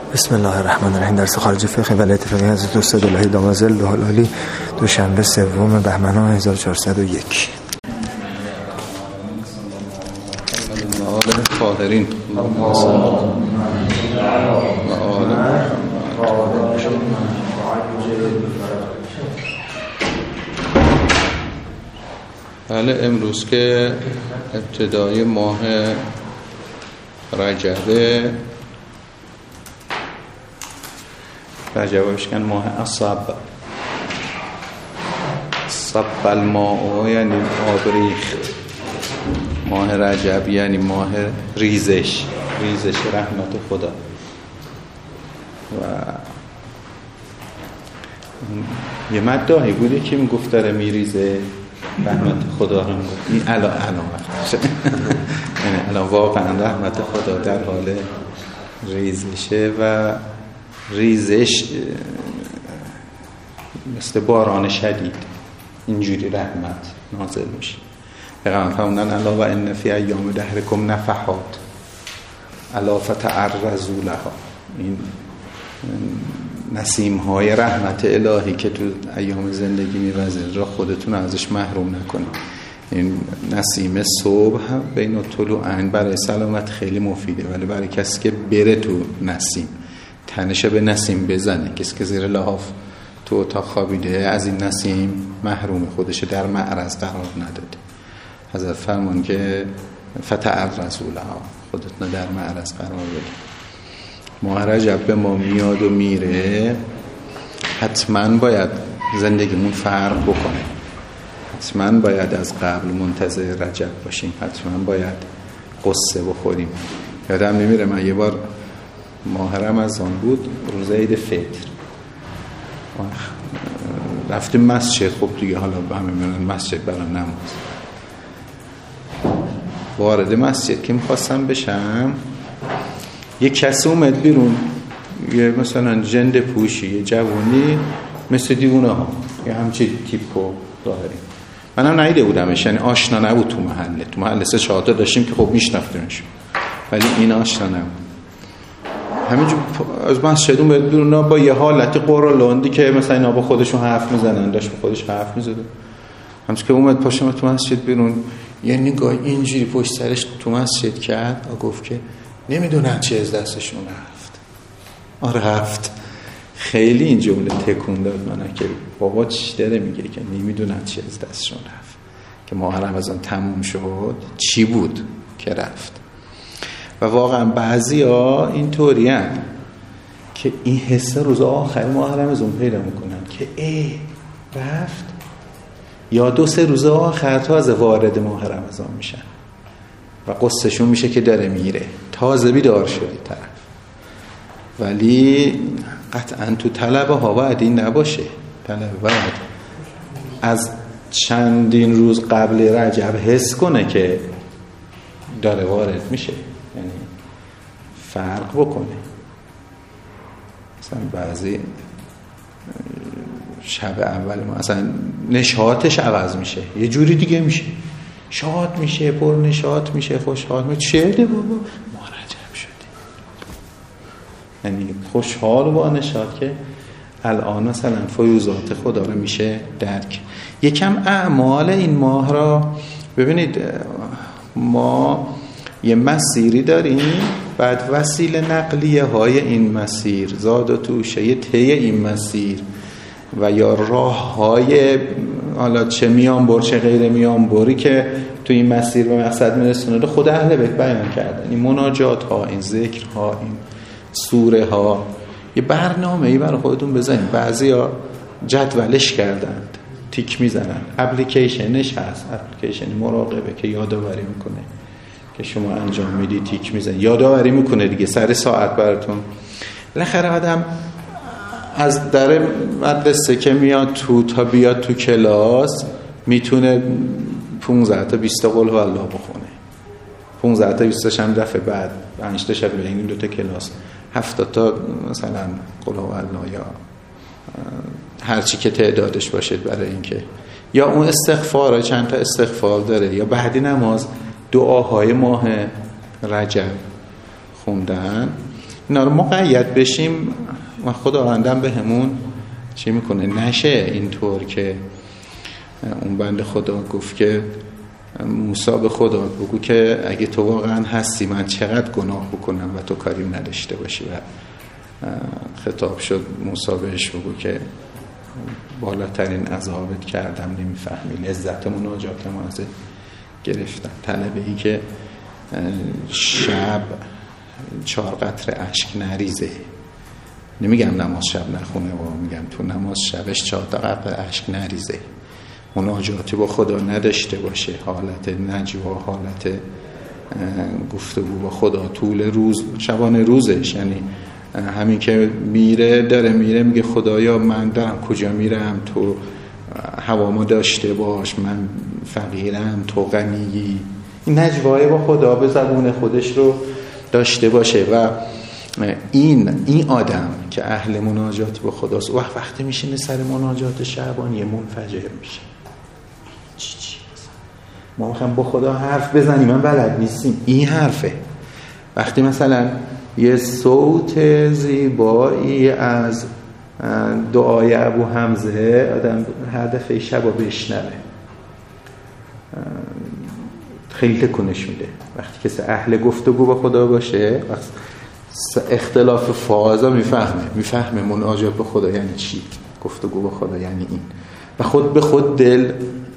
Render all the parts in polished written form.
بسم الله الرحمن الرحیم. درس خارج فقه ولایت فقیه حضرت استاد الهی دامازل العالی، دوشنبه 3 بهمن 1401. طاهرین بله، امروز که ابتدای ماه رجبه، رجبش کن ماه اصب الماء یعنی آب ریخت. ماه رجب یعنی ماه ریزش رحمت خدا. و یه مداحی بوده که میگفت داره میریزه رحمت خدا هم گفت این الان یعنی الان واقعا رحمت خدا در حال ریزشه و ریزش مثل باران شدید اینجوری رحمت نازل میشه. پیغمبر فرمودن الا و ان فی ایام دهرکم نفحات الا فتعرضوا لها. این نسیم های رحمت الهی که تو ایام زندگی میوزه را خودتون ازش محروم نکنید. این نسیم صبح بین طلوعین برای سلامت خیلی مفیده، ولی برای کسی که بره تو نسیم، تنش به نسیم بزنه، کسی که زیر لحاف تو اتاق خوابیده از این نسیم محروم، خودش در معرض قرار نداده. حضرت فرمان که فتعرضوا لها، خودتون در معرض قرار بده. ماه رجب به ما میاد و میره، حتما باید زندگیمون فرق بکنه، حتما باید از قبل منتظر رجب باشیم، حتما باید قصه بخوریم. یادم نمیره من یه بار ماه رمضان بود، روز عید فطر، رفتیم مسجد. خب دیگه حالا همه میرن مسجد برای نماز. وارد مسجد که میخواستم بشم، یه کسی اومد بیرون، یه مثلا جند پوشی، یه جوانی مثل دیونه ها، یه همچی تیپو ظاهری. منم ندیده بودمش، یعنی آشنا نبود تو محله 3-4 تا داشتیم که خب میشناختیمش، ولی این آشنا نبود. همینجور از مسجد اومد بیرون با یه حالت قرالندی که مثلا اینا با خودشون حرف میزنن، داشت با خودش حرف میزده. همچنین که اومد پاشم تو مسجد بیرون، یه نگاه اینجوری پشت سرش تو مسجد کرد و گفت که نمیدونن چه از دستشون رفت. آره رفت. خیلی این جمله تکون داد منو که بابا چی داره میگه که نمیدونن چه از دستشون رفت، که ماه رمضان تموم شد چی بود که رفت. و واقعا بعضیا اینطوری هستن که این حس روز آخر ماه رمضان پیدا میکنن که رفت، یا 2-3 روز آخر تازه وارد ماه رمضان میشن و قصهشون میشه که داره میره، تازه بیدار شده طرف. ولی قطعا تو طلبه ها باید این نباشه. طلبه باید از چندین روز قبل رجب حس کنه که داره وارد میشه، یعنی فرق بکنه. مثلا بعضی شب اول ما اصلا نشاطش عوض میشه، یه جوری دیگه میشه، شاد میشه، پر نشاط میشه، خوشحال میشه. چه بابا ما رجب شدیم، یعنی خوشحال و با نشاط که الان مثلا فیوزات خدا رو میشه درک. یکم اعمال این ماه را ببینید، ما یه مسیری داریم، بعد وسیله نقلیه های این مسیر، زاد و توشه یه طی این مسیر و یا راه های حالا چه میانبر چه غیر میانبری که تو این مسیر به مقصد میرسونه، خود اهل بیت بیان کردن. این مناجات ها، این ذکر ها، این سوره ها، یه برنامه‌ای برای خودتون بزنید. بعضیا جدولش کردند، تیک میزنن، اپلیکیشنش هست، اپلیکیشن مراقبه که یادآوری میکنه که شما انجام میدی، تیک میزنید، یادآوری میکنه دیگه سر ساعت براتون. بالاخره آدم از در مدرسه که میاد تو تا بیاد تو کلاس میتونه 15 تا 20 تا قل هو الله بخونه، 15 تا 20 تا هم دفعه بعد 5 تا شب این 2 تا کلاس 70 تا مثلا قل هو الله یا هر چی که تعدادش باشه، برای اینکه یا اون استغفار، چند تا استغفار داره، یا بعدی نماز دعاهای ماه رجب خوندن. اینا رو مقید بشیم و خداوندم به همون چی میکنه؟ نشه اینطور که اون بنده خدا گفت که موسی به خدا بگو که اگه تو واقعا هستی من چقدر گناه بکنم و تو کاریم نداشته باشی، و خطاب شد موسی بهش بگو که بالاترین عذابت کردم نمیفهمی، لذت مناجات ما ازت گرفتم. طلبه ای که شب 4 قطره اشک نریزه، نمیگم نماز شب نخونه، میگم تو نماز شبش 4 قطره اشک نریزه، مناجاتی با خدا نداشته باشه، حالت نجوا، حالت گفتگو با خدا طول روز، شبانه روزش، یعنی همین که داره میره میگه خدایا من دارم کجا میرم، تو هوامو داشته باش، من فقیرم تو غنیی. این نجوای با خدا به زبون خودش رو داشته باشه و این آدم که اهل مناجات با خداست وقتی میشینه سر مناجات شعبانی منفجر میشه. ما میخوام با خدا حرف بزنیم، من بلد نیستیم. این حرفه. وقتی مثلا یه صوت زیبایی از دعای ابو حمزه آدم هر دفعه شبا بشنوه خیلی تکونش میده. وقتی کسی اهل گفتگو با خدا باشه، اختلاف فازا میفهمه مناجات با خدا یعنی چی، گفتگو با خدا یعنی این، و خود به خود دل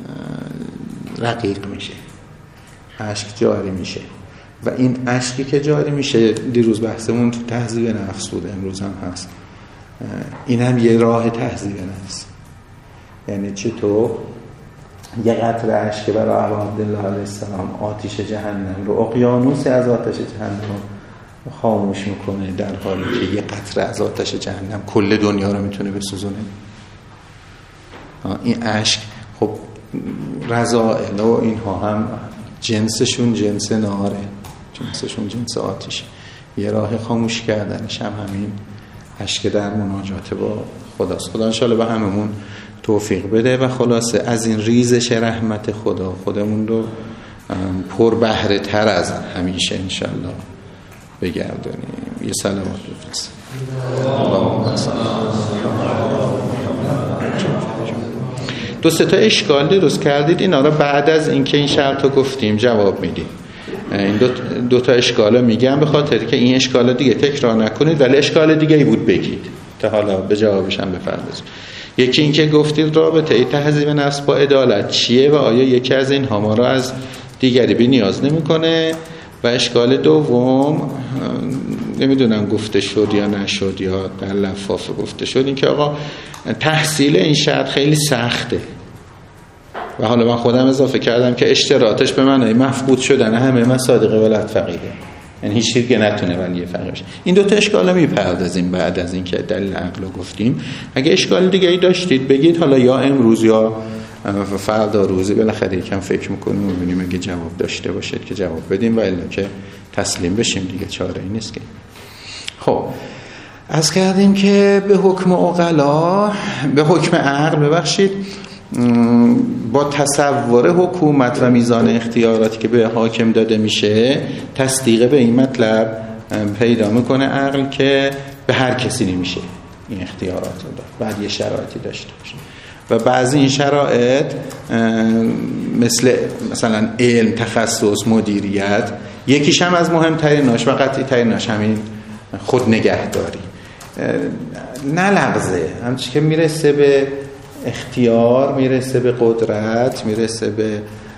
رقیق میشه، اشک جاری میشه. و این اشکی که جاری میشه، دیروز بحثمون تو تهذیب نفس بود، امروز هم هست، این هم یه راه تهذیب نفس. یعنی چطور یه قطره اشک برای ابا عبدالله علیه السلام آتش جهنم رو، اقیانوس از آتش جهنم رو خاموش میکنه، در حالی که یه قطره از آتش جهنم کل دنیا رو میتونه بسوزونه. این اشک خب رذائل و اینها هم جنسشون جنس ناره، جنسشون جنس آتش. یه راه خاموش کردنش هم همین اشک در مناجات با خداست. خدا انشاءالله به هممون توفیق بده و خلاصه از این ریزش رحمت خودمون رو پر بهره تر از همیشه انشاءالله بگردونیم. یه صلوات بفرستیم. دو سه تا اشکال درست کردید، اینا رو بعد از اینکه این شرط رو گفتیم جواب میدیم. این دو تا اشکال رو میگم به خاطر که این اشکال دیگه تکرار نکنید، ولی اشکال دیگه ای بود بگید تا حالا به جوابش هم بپردازیم. یکی این که گفتید رابطه تهذیب نفس با عدالت چیه و آیا یکی از اینها ما رو از دیگری بی نیاز نمیکنه. و اشکال دوم نمیدونم گفته شد یا نشد یا در لفافه گفته شد، این که آقا تحصیل این شرط خیلی سخته و حالا من خودم اضافه کردم که اشتراطش به معنای مفقود شدن همه مصادیق ولایت فقیه، یعنی هیچ چیزی که نتونه ولی فقیه بشه. این دو تا اشکالا میپردازیم بعد از اینکه دلیل عقل رو گفتیم. اگه اشکال دیگه ای داشتید بگید، حالا یا امروز یا فردا روزی بالاخره یکم فکر میکنیم و ببینیم اگه جواب داشته باشید که جواب بدیم و الا که تسلیم بشیم دیگه، چاره ای نیست که. خب از کردیم که به حکم عقلا، به حکم عقل ببخشید، با تصور حکومت و میزان اختیاراتی که به حاکم داده میشه تصدیق به این مطلب پیدا میکنه عقل که به هر کسی نمیشه این اختیارات رو داد، بعد یه شرایطی داشته باشه و بعضی این شرایط مثلا علم، تخصص، مدیریت، یکیش هم از مهمتریناش و قطعی تریناش همین خود نگهداری، نلغزه، همچی که میرسه به اختیار، میرسه به قدرت، میرسه به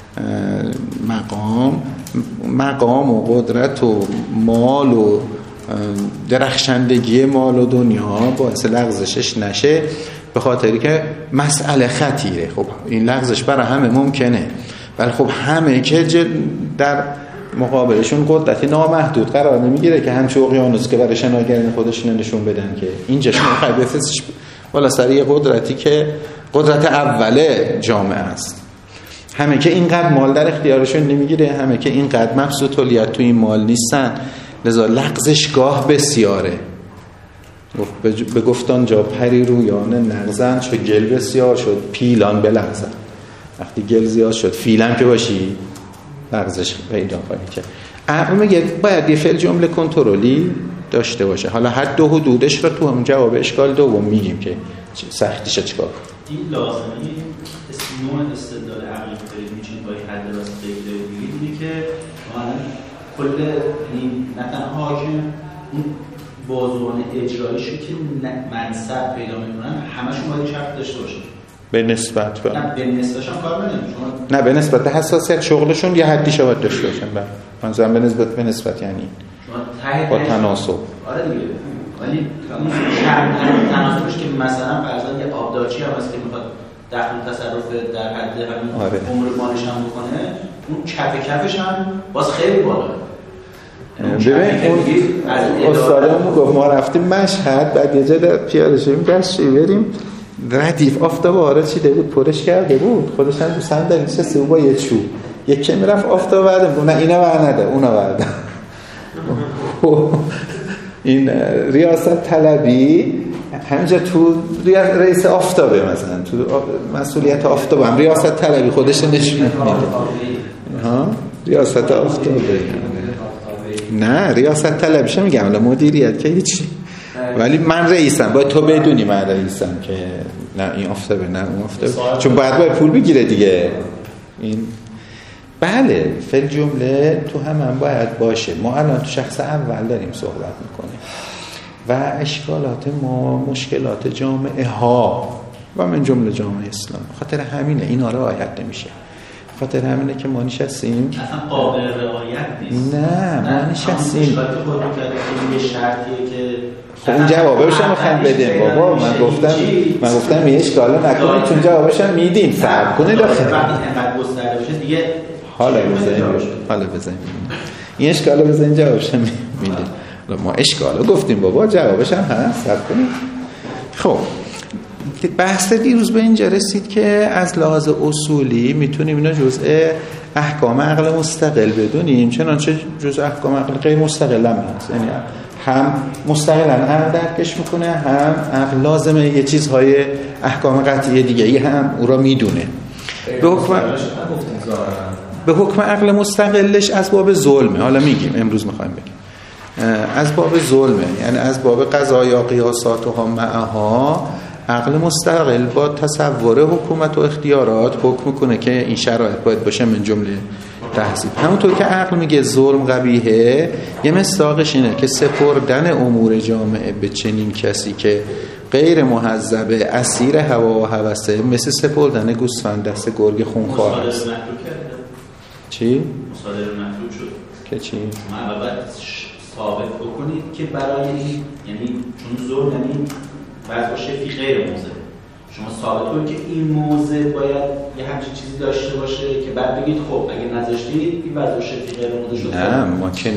مقام و قدرت و مال و درخشندگی مال و دنیا باعث لغزشش نشه، به خاطری که مسئله خطیره. خب این لغزش برای همه ممکنه، ولی خب همه که در مقابلشون قدرتی نامحدود قرار نمیگیره که همچه اقیانوس که برای شناگرین خودشون نشون بدن که اینجا شما خیلی بفرستش والا سر یه قدرتی که قدرت اوله جامعه است. همه که اینقدر مال در اختیارشون نمیگیره، همه که اینقدر مبسوط الیت تو این مال نیستن، لذا لغزشگاه بسیاره. به گفتان جا پری رویان نغزن، چو گل بسیار شد پیلان بلغزن. وقتی گل زیاد شد فیلم که باشی لغزش پیدا کنی. که عقل میگه باید یه فعل جمله کنترلی داشته باشه. حالا حد و حدودش رو تو هم جواب اشکال دوم میگیم که سختیشه چیکار کنیم. این لازمه نوع استدلال عقلی که دارید میچین با حد راسته دیگه اینه که مثلا کل نه تنها حاکم اون بازوان اجراییشو که منصب پیدا میکنن همشون باید شرط داشته باشن به نسبت به نه به نسبتش هم کار نداریم نه به نسبت به حساسیت شغلشون یه حدی شاید داشته باشن. منظورم به نسبت یعنی با تناسب. آره دیگه ولی تناسبش که مثلا فرضاً یه آبدارچی هم هست که میخواد دخل تصرف در حد همین عمر مالش هم بکنه، اون کفش هم باز خیلی بالا. ببین اون استادمون گفت ما رفتیم مشهد، بعد یه جا پیاده شدیم دستشویی بریم، ردیف آفتاب وارد شده بود، پرش کرده بود، خودش هم صندلی نشسته بود با یه چوب، یک کمی رفت آفتاب بعد نه اینا ور نده اونا ور ده. این ریاست طلبی همینجا تو رئیس آفتابه، مثلا تو مسئولیت آفتاب هم ریاست طلبی خودش نشون میده. ها ریاست آفتابه نه ریاست طلبیشه میگم، ولی مدیریت که هیچی. ولی من رئیسم، باید تو بدونی من رئیسم که نه این آفتابه نه اون آفتابه، چون باید پول بگیره دیگه. این بله فعل جمله تو هم باید باشه. ما الان تو شخص اول داریم صحبت میکنیم و اشکالات ما مشکلات جامعه ها و من جمله جامعه اسلام، خاطر همینه اینا رعایت نمیشه. خاطر همینه که ما نشستیم اصلا قابل رعایت نیست. نه ما نشستیم مشکلاتی خود رو کرده که یه شرطیه که اون جوابش هم میخوام بدیم. بابا من گفتم یه اشکالا نکنید، چون جوابش هم میدیم، صبر کنید آخه وقتی انقدر گسترده بشه دیگه حالا بزنیم این اشکالا بزنیم جوابش هم میدیم. ما اشکالا گفتیم بابا جوابش هم هست، صبر کنید. خب بحث دیروز به اینجا رسید که از لحاظ اصولی میتونیم اینا جزء احکام عقل مستقل بدونیم، چنانچه جزء احکام عقل غیر مستقل هم هست. یعنی هم مستقلا هم درکش میکنه، هم عقل لازمه یه چیزهای احکام قطعی دیگه هم او را میدونه. به حکم عقل مستقلش از باب ظلمه. حالا میگیم امروز میخوایم بگیم از باب ظلمه، یعنی از باب قضایا قیاساتها معها عقل مستقل با تصور حکومت و اختیارات حکم کنه که این شرایط باید باشه من جمله تحصیل. همونطور که عقل میگه ظلم قبیحه، یه مصداقش اینه که سپردن امور جامعه به چنین کسی که غیر مهذبه، اسیر هوا و هوسه، مثل سپردن گوسفند دست گرگ خونخوار است. چی؟ مصادره مطلوب شد که چی؟ ما باید ثابت بکنید که برای این، یعنی چون ظلم یعنی وضع شفی غیر موضع، شما ثابت کنید که این موضع باید یه همچین چیزی داشته باشه که بعد بگید خب اگه نذاشتید این وضع شفی غیر موضع شد. نه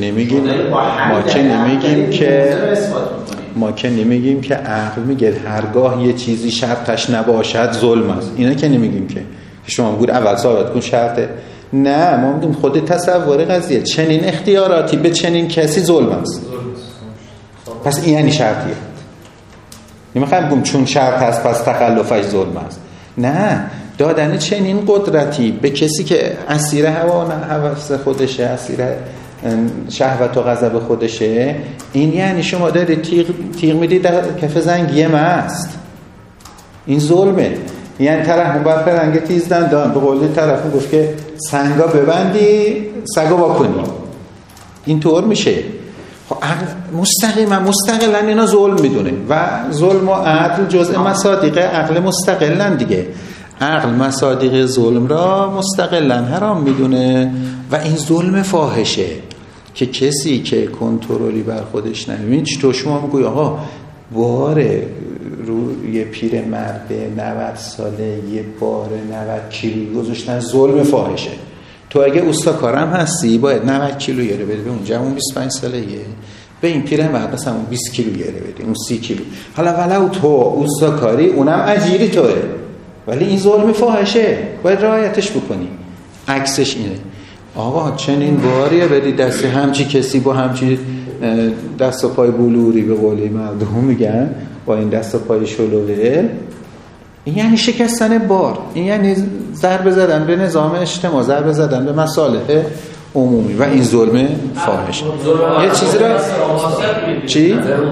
ما که نمیگیم که عقل میگه هرگاه یه چیزی شرطش نباشد ظلم است. اینا که نمیگیم که شما بگید اول ثابت کن شرطه. نه ما میگیم خود تصور قضیه چنین اختیاراتی به چنین کسی ظلم است. پس این یعنی شرطیه. نمیخوام بگم چون شرط هست پس تخلفش ظلم است. نه، دادن چنین قدرتی به کسی که اسیر هوا و هوس خودشه، اسیر شهوت و غضب خودشه، این یعنی شما دارید تیغ میدید در کف زنگی مست. این ظلمه. یعنی طرف اون باید پرنگ تیز دندان، به قول طرف گفت که سنگا ببندی سگا واکنی. این طور میشه. خب مستقلا اینا ظلم میدونه و ظلم و عدل جزء مصادیق عقل مستقلن دیگه. عقل مصادیق ظلم را مستقلا حرام میدونه و این ظلم فاحشه که کسی که کنترلی بر خودش نمی‌بینه. چطور شما میگوی آقا باره رو یه پیر مرد 90 ساله یه بار 90 کیلو گذاشتن ظلم فاحشه. تو اگه اوستاکارم هستی باید 90 کیلو یاره بدی به اونجا، اون 25 ساله‌ایه، به این پیر مرد مثلا اون 20 کیلو یاره بدی، اون 30 کیلو. حالا ولو تو اوستاکاری اونم اجیری توه، ولی این ظلم فاحشه باید رعایتش بکنی. عکسش اینه آقا چنین باریه بدی دست همچی کسی با همچی دست و پای بلوری به قولی مردم میگن، با این دست و پای شلوغه، این یعنی شکستن بار، این یعنی ضربه زدن به نظام اجتماع، ضربه زدن به مصالح عمومی و این ظلم فاحش. یه چیزی را چی؟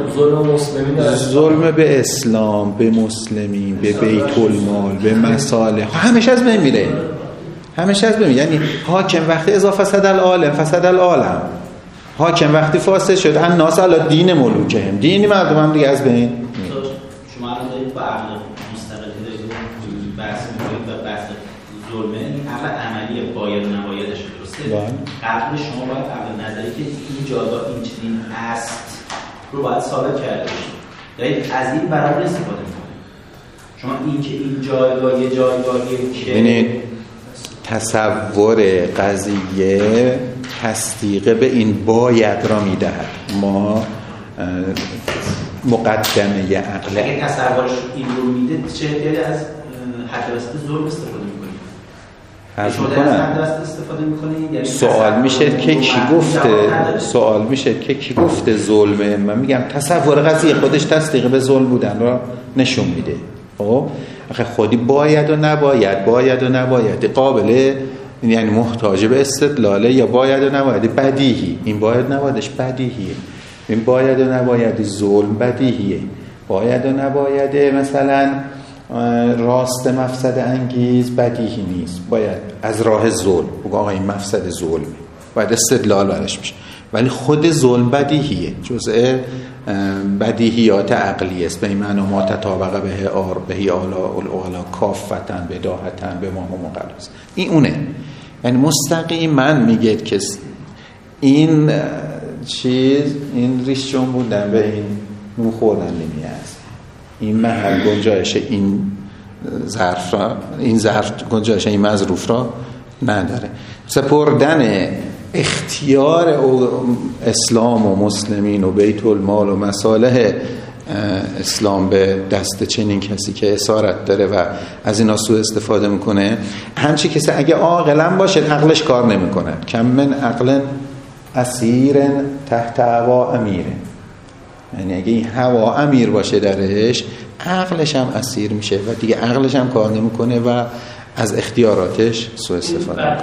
ظلم به اسلام، به مسلمین، به بیت المال، به مصالح، همیشه از بین میره. همیشه از بین. یعنی حاکم وقتی اضافه فسد العالم فسد العالم، حاکم وقتی فاسد شد الناس علی دین ملوکهم، دینی مردم هم دیگه از بین. شما الان دارید با عقل مستقلی دارید بحث می‌کنید و بحث ظلمه، این عقل عملی باید و نبایدش درسته. عقل شما باید عقل نظری که این جایگاه این چنین است رو باید ثابت کرده باشید. دارید از این برای استفاده می‌کنید. شما این که این جایگاه یه جایگاهیه که ببینید تصور قضیه تصدیق به این باید را میدهد. ما مقدمه عقل اگه تصورش این رو میده چه دلیل از حد وسط ظلم استفاده میکنید؟ یعنی سوال میشه که کی گفته؟ سوال میشه که کی گفته ظلمه؟ من میگم تصور قضیه خودش تصدیق به ظلم بودن را نشون میده. خب آخه خودی باید و نباید، باید و نباید قابل، یعنی محتاج به استدلاله، یا باید و نباید بدیهی. این باید نبایدش بدیهیه. این باید و نباید ظلم بدیهیه. باید و نباید مثلا راست مفسد انگیز بدیهی نیست. باید از راه ظلم بگو آقا این مفسد ظلمه، باید استدلال برش میشه. ولی خود ظلم بدیهیه، جزء بدیهیات عقلی است. به این معنی ما تطابق به آر بهی الاعلا کافتن بداهتن به ما هم مقلص. این اونه. یعنی مستقیما میگه که این چیز، این ریش جون بودن به این نون خوردن نمیاد. این محل گنجایش این ظرف را، این ظرف گنجایش این مظروف را نداره. سپردن اختیار اسلام و مسلمین و بیت المال و مصالح اسلام به دست چنین کسی که اسارت داره و از اینا سوء استفاده میکنه، همچی کسی اگه عاقلن باشه عقلش کار نمیکنه. کم من عقل اسیر تحت هوا امیره. یعنی اگه این هوا امیر باشه درش، عقلش هم اسیر میشه و دیگه عقلش هم کار نمیکنه و از اختیاراتش سوء استفاده میکنه.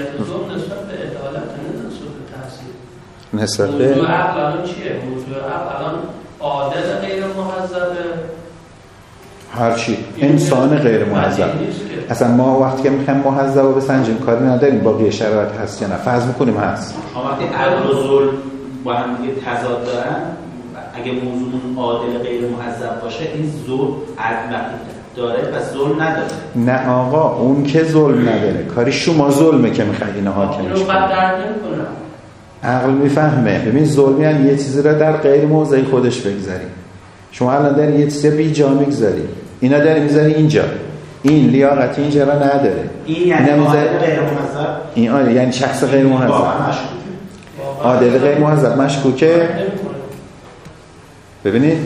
نسبت به موضوع عقل الان چیه؟ موضوع عقل الان عادل غیر مهذبه، هرچی انسان غیر مهذب. اصلا ما وقتی که میخوایم مهذب رو بسنجیم کاری نداریم باقی شرایط هست یا نه، فرض میکنیم هست. شما وقتی عقل و ظلم با هم دیگه تضاد دارن، اگه موضوعمون عادل غیر مهذب باشه، این ظلم عدل داره و ظلم نداره. نه آقا، اون که ظلم نداره، کاری شما ظلمه که میخواید اینا حاکمش کنید. عقل میفهمه. ببین ظلم یعنی یه چیزی را در غیر موضع خودش بگذاری. شما الان داری یه چیزی بی جا میگذاری، اینا داری میذاری اینجا، این لیاقت اینجا را نداره. این یعنی عادل غیر مهذب. این عادل یعنی شخص غیر مهذب. عادل غیر مهذب مشکوکه. ببینید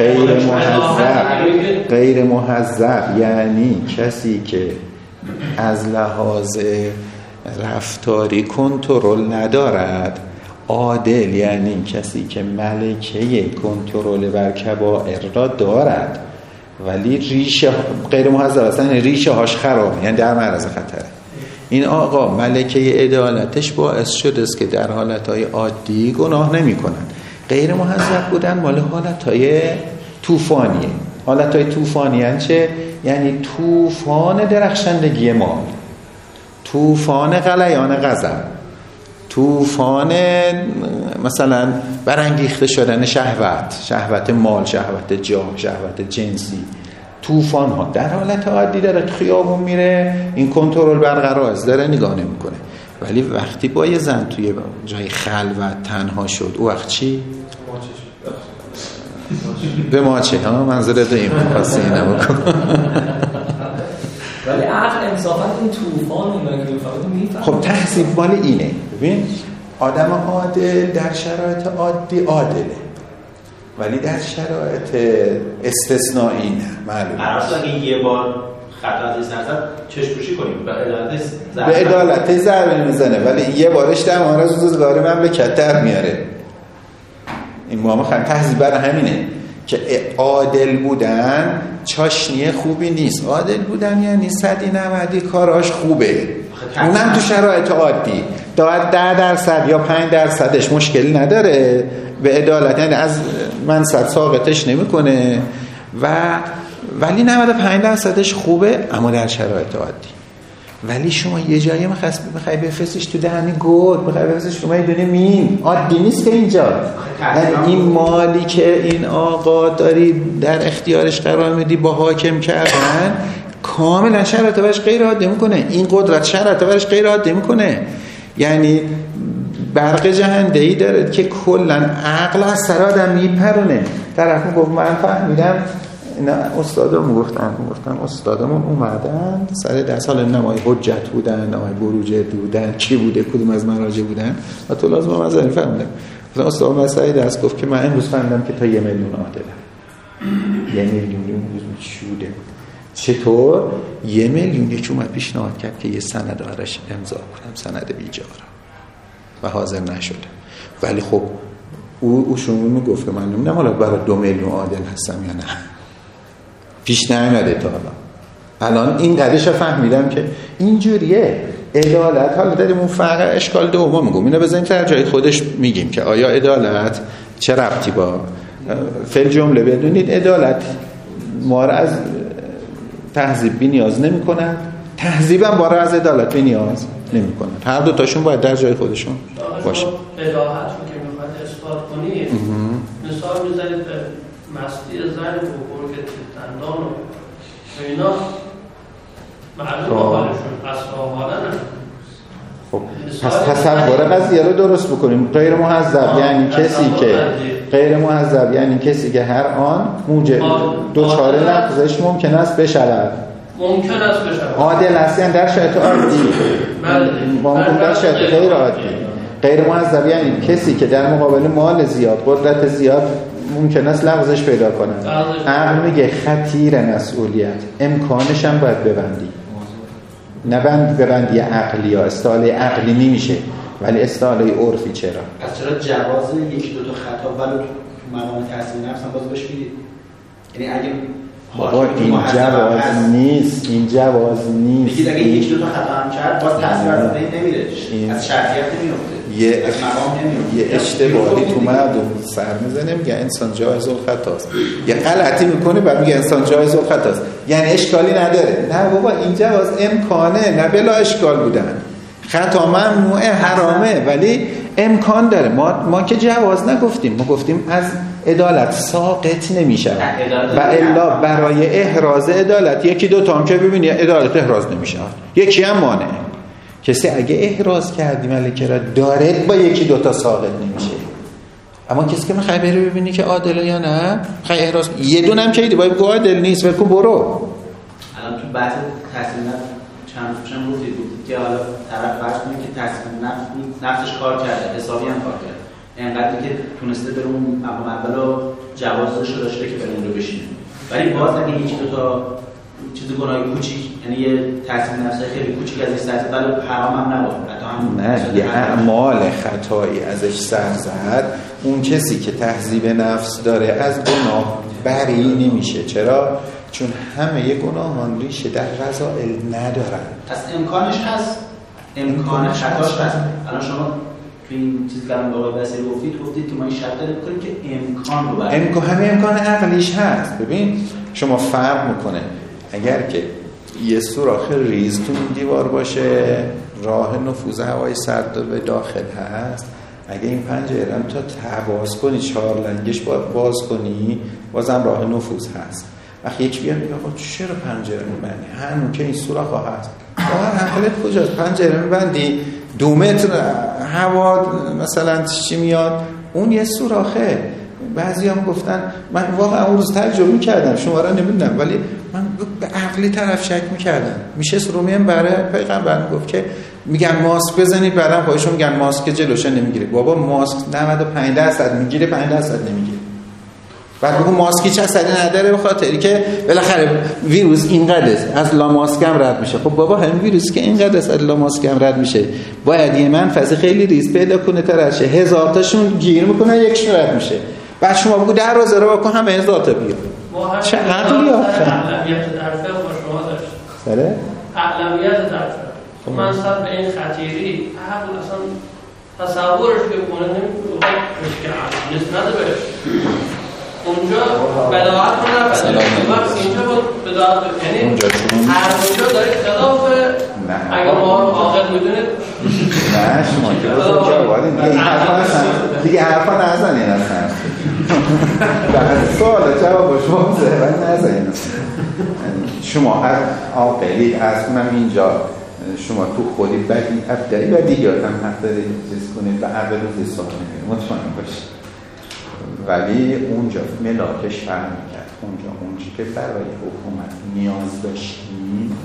غیر مهذب یعنی کسی که از لحاظ رفتاری کنترل ندارد. عادل یعنی کسی که ملکه کنترل بر کبائر را دارد ولی ریشه غیر مهذب است، یعنی ریشه هاش خرابه، یعنی در معرض خطره. این آقا ملکه عدالتش باعث شده است که در حالتهای عادی گناه نمی کنند. غیر مهذب بودن مال حالتهای طوفانیه. حالتهای طوفانی یعنی چه؟ یعنی طوفان درخشندگی مال، طوفان غلیان غضب، طوفان مثلا برانگیخته شدن شهوت مال، شهوت جاه، شهوت جنسی. طوفان ها در حالت عادی داره تو خیابون میره، این کنترل برقرار است، داره نگاه نمیکنه. ولی وقتی با یه زن توی جای خلوت تنها شد، او وقت چی؟ به ماچه ها منظورت این خاصی نبکن. ولی عقل انصافا این طوفان اینا که میفهمه. خب تحصیل مال اینه. ببین آدم عادل در شرایط عادی عادله، ولی در شرایط استثنایی نه. معلومه اگه یه بار خطا از نظر چشم‌پوشی کنیم به عدالت ضربه میزنه، ولی یه بارش در مورد روزگار من به کتر میاره. این محمد تحصیل برای همینه که عادل بودن چاشنی خوبی نیست. عادل بودن یعنی 190 کاراش خوبه، اونم تو شرایط عادی. 10% یا 5%ش مشکلی نداره به عدالت، یعنی از منصب ساقطش نمیکنه ولی 95%ش خوبه اما در شرایط عادی. ولی شما یه جایی میخوای بفرستیش تو دهنی گرد، میخوای بفرستیش تو میدونی مین، عادی نیست که اینجا. یعنی این مالی که این آقا داری در اختیارش قرار میدی با حاکم کردن کاملا شرایط برش غیر عادی میکنه. این قدرت شرایط برش غیر عادی میکنه. یعنی برق جهنده‌ای داره که کلا عقل از سر آدم میپرونه. طرف میگفت من فهمیدم، اینا استادمون گفتن استادمون اومدن سر درس، حالا نمای حجت بودن، نمای بروجه بودن، کی بوده، کدوم از مراجع بودن و تو لازم من ازش فهمیدم. مثلا استاد مسعود درس گفت که من امروز فهمیدم که تا 1 میلیون عادلم. 1 میلیون چوده. چطور 1 میلیون یکی اومد پیشنهاد کرد که یه سند براش امضا کنم، سند بیجاره، و حاضر نشد. ولی خب او شما میگفت من نمیدونم حالا برای 2 میلیون عادل هستم یا نه، پیش نیامده تا الان این قضیه‌شو فهمیدم که اینجوریه عدالت. حالا داریم اون فرق اشکال دوم میگم، اینو بزنیم تا جای خودش میگیم که آیا عدالت چه ربطی با فعل جمله. بدونید عدالت ما را از تهذیب بی نیاز نمی کند، تهذیب هم ما را از عدالت بی نیاز نمی کند. هر دو تاشون باید در جای خودشون باشه. الهت رو که میخواد اثبات کنید مثال میزنید به مستی زن و برگ تندان و اینا معلوم حالشون اصلا حالا نه. خب پس تصور قضیه رو درست بکنیم. غیر مهذب یعنی کسی که غیر مهذب یعنی کسی که هر آن موجب دوچار لفظش ممکن است بشود. عادل است یعنی در شرایط عادی، ممکن در شرایط غیر عادی. غیر مهذب یعنی کسی که در مقابل مال زیاد، قدرت زیاد ممکن است لغزش پیدا کنه. عقل میگه خطیر مسئولیت، امکانش هم باید ببندی، نه ببندی عقلی یا استعاله عقلی نمیشه ولی استعاله عرفی. چرا؟ پس چرا جواز یک دو تا خطا ولو تو مقام تحصیل نفس هم باز بهش میدید؟ یعنی اگه بابا این جواز نیست، این جواز نیست. بگید اگه یک دو تا خطا هم کرد باز تحصیل از این نمیره، از شرطیت نمیفته، از مقام نمیفته. یه اشتباهی تو مردم سر میزنه میگه انسان جایز الخطاست، یه غلطی میکنه بعد میگه انسان جایز الخطاست، یعنی اشکالی نداره. نه بابا این جواز امکانه، نه بلا اشکال بودن. خطا ممنوعه، حرامه، ولی امکان داره. ما که جواز نگفتیم، ما گفتیم از عدالت ساقط نمیشه و الا برای احراز عدالت یکی دو تا هم که ببینی عدالت احراز نمیشه، یکی هم مانع. کسی اگه احراز کردی ملکه را دارد با یکی دو تا ساقط نمیشه. اما کسی که میخوای بری ببینی که عادله یا نه، میخوای احراز یه دونه هم که ایدی باید بگو عادل نیست ولکن برو. الان تو بحث تحصیل چند گفتید که حالا طرف فرض کنه که تحصیل نفسش کار کرده، حسابی هم کار کرده، انقدری که تونسته بره اون مقام اولو جوازش رو داشته که بره اون رو بشینه، ولی باز اگه یکی دو تا چیز گناه کوچیک، یعنی یه تحصیل نفسی خیلی کوچیک ازش سر زد ولی حرام هم نبود، حتی هم نه یه اعمال خطایی ازش سر زد، اون کسی که تهذیب نفس داره از گناه بری نمیشه. چرا؟ چون همه گناهان ریشه در رذائل ندارن. پس امکانش هست، امکان خطاش هست. الان شما تو این چیز که الان آقای بصری گفتید که ما این شرط داریم کنیم که امکان رو بریم. همه امکان عقلیش هست. ببین شما فرق میکنه اگر که یه سوراخ ریز تو دیوار باشه، راه نفوذ هوای سرد به داخل هست، اگه این پنجره رو تا باز کنی، 4 لنگش باز کنی، بازم راه نفوذ هست. وقتی یک بیان میگه آقا چرا پنجره میبندی؟ همون که این سوراخ هست. آقا عقلت کجاست؟ پنجره میبندی 2 متر هوا مثلا چی میاد، اون یه سوراخه. بعضی هم گفتن، من واقعا اون روز تجربه کردم، شما را نمیدونم، ولی من به عقلی طرف شک میکردم. میشه رومیم برای پیغمبر میگفت که میگن ماسک بزنید، بعدم خودشون میگن ماسک جلوشه نمیگیره. بابا ماسک 95% میگیره، 5% نمیگیره. بعد بگو ماسکی چه اثری نداره به خاطری که بالاخره ویروس اینقدر از لا ماسک هم رد میشه. خب بابا همین ویروس که اینقدر از لا ماسک هم رد میشه باید یه منفذ خیلی ریز پیدا کنه تا رد شه. 1000 تاشون گیر میکنه، یکشون رد میشه. بعد شما بگو 10 روزه رو بکن همه 1000 تا بیاد. چه عقلی آخه؟ اقلمیت در فقه با شما داشت. سره؟ اقلمیت در فقه. منصب به این خطیری عقل اصلا تصورش که کنه نمیکنه که عقل نیست نداره اونجا بداعت رو نبده اینجا با بداعت یعنی هر اونجا داره خلاف اگر ما عاقل میدونید نه شما که بزرگ جوابید دیگه حرفا نزنین اصلا بعد سوال جواب شما ولی نزنین شما هر عاقلی از اونم اینجا شما تو خودی بدی ابدعی و دیگران هم حق دارید چیز کنید و عقل رو زیستان نمید مطمئن باشید ولی اونجا ملاکش فرق میکرد اونجا که برای حکومت نیاز داشتیم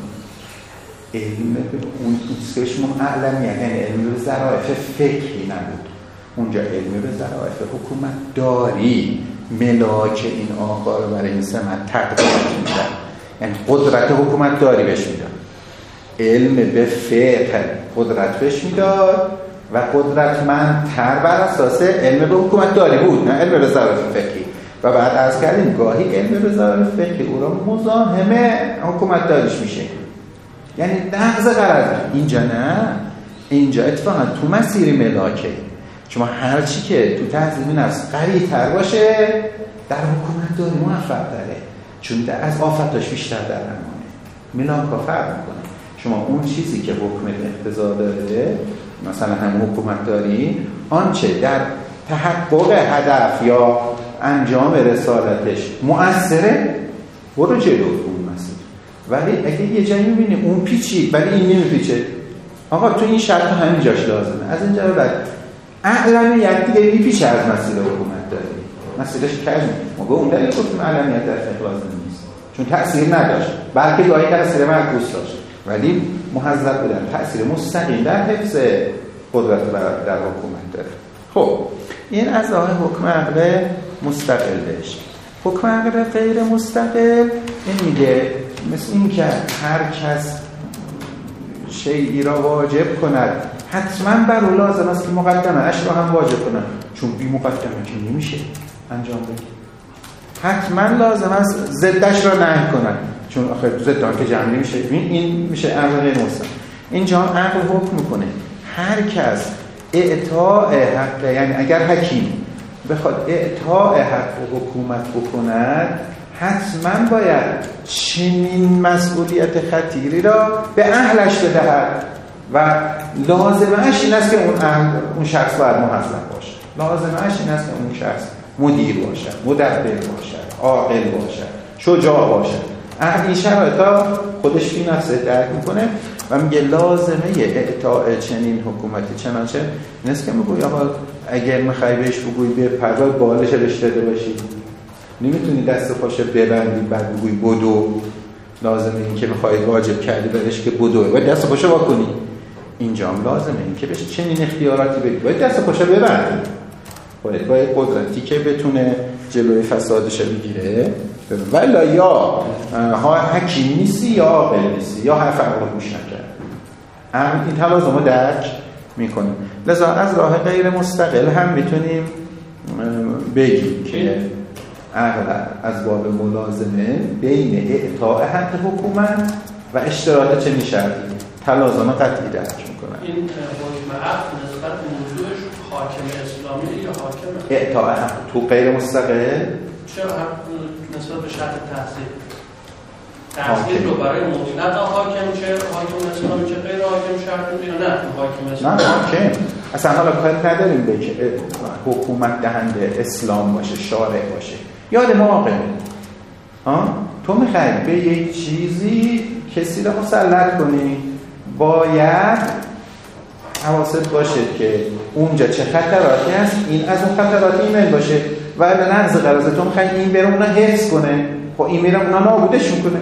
علم به اون اسمش اعلمیت یعنی علم به ظرافت فکری نبود اونجا علم به ظرافت حکومت داری ملاک این آقا رو برای این سمت تقدیم میدن یعنی قدرت حکومت داری بهش میدن علم به فقه قدرت بهش میداد و قدرتمندتر بر اساس علم به حکومت داری بود نه علم به ظرافت فقهی و بعد عرض کردیم گاهی علم به ظرافت فقهی او را مزاحم حکومت داریش میشه یعنی نقض قرار اینجا نه اینجا اتفاقا تو مسیر ملاکه شما هرچی که تو تنظیم نفس قوی تر باشه در حکومت داری موفق داره چون از آفتاش بیشتر در امانه ملاکا فرق میکنه شما اون چیزی که حکومت اقتضا داره مثلا هم حکومت داری آنچه در تحقق هدف یا انجام رسالتش مؤثره برو جلو اون مسیر ولی اگه یه جایی میبینی اون پیچید ولی این نمیپیچه آقا تو این شرط همین جاش لازمه از اینجا رو بعد اعلمیت دیگه میپیچه از مسیر حکومت داری مسیرش کج ما به اون دلیل گفتیم اعلمیت در فقه لازم نیست چون تأثیر نداشت بلکه گاهی تأثیر معکوس داشت ولی محذب بودن تأثیر مستقیم در حفظ قدرت در حکومت داره خب این از راه حکم عقل مستقل بهش حکم عقل غیر مستقل این میگه مثل این که هر کس شیئی را واجب کند حتما بر او لازم است که مقدمه اش را هم واجب کند چون بی مقدمه که نمیشه انجام بده حتما لازم است ضدش را نهی کند چون آخر ضد که جمع نمیشه این میشه عقل غیر مستقل اینجا عقل حکم میکنه هر کس اعطاء حق یعنی اگر حکیم بخواد اعطاء حق حکومت بکند حتما باید چنین مسئولیت خطیری را به اهلش بدهد و لازمش این است که اون شخص باید محذب باشه لازمش این است که اون شخص مدیر باشد مدبر باشد عاقل باشد شجاع باشد این شرایطا خودش فی نفسه درک میکنه و میگه لازمه اعطاء چنین حکومتی چنانچه نیست که میگوی آقا اگر میخوای بهش بگوی به پرواز بالش رش داده باشی نمیتونی دست پاشه ببندی بعد بگوی بدو لازمه این که میخوای واجب کردی برش که بدو باید دست پاشه واکنی اینجا هم لازمه این که بهش چنین اختیاراتی بدی باید دست پاشه ببندی باید قدرتی که بتونه جلوی فسادش رو بگیره ولی یا حکیم نیستی یا عاقل نیستی یا حرف عقل گوش نکرد این تلازم رو درک میکنیم لذا از راه غیر مستقل هم میتونیم بگیم که عقل از باب ملازمه بین اعطاء حق حکومت و اشتراط چنین شرطی تلازم قطعی درک میکنن این حکم عقل نسبت به موضوعش حاکم اسلامی یا حاکم اعطاء حق تو غیر مستقل چرا نسبت به شرط تحصیل رو برای مطلق حاکم چه حاکم اسلامی چه غیر حاکم شرط یا نه حاکم اسلامی نه حاکم اصلا حالا کاری نداریم به که حکومت دهنده اسلام باشه شارع باشه یاد ما عاقل تو میخوای به یک چیزی کسی رو مسلط کنی باید حواست باشه که اونجا چه خطراتی هست این از اون خطرات ایمن باشه و لحظه قرازه تو میخوای این بره اونا حفظ کنه خب این میره اونا نابودش میکنه